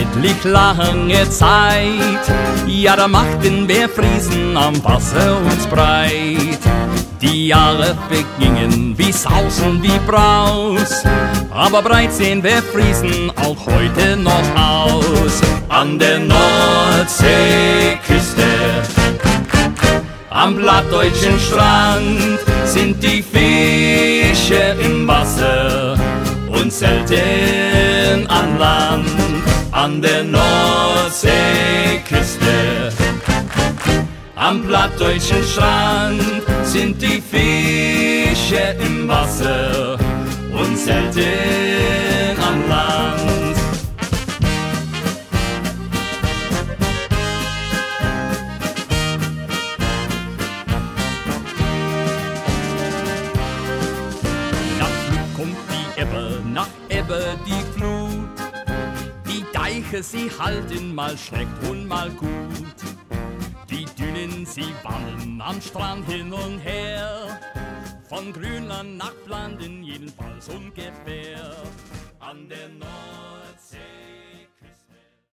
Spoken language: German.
unendlich lange Zeit. Ja, da machten wir Friesen am Wasser uns breit. Die Jahre vergingen wie Saus und wie Braus, aber breit sehen wir Friesen auch heute noch aus. An der Nordseeküste, am plattdeutschen Strand sind die Fische im Wasser und selten an Land. An der Nordseeküste, am plattdeutschen Strand sind die Fische im Wasser und selten an Land. Nach Flut kommt die Ebbe, nach Ebbe die Flut. Die Deiche, sie halten mal schlecht und mal gut. Die Dünen, sie wandern am Strand hin und her, von Grönland nach Flandern jedenfalls ungefähr. An der Nord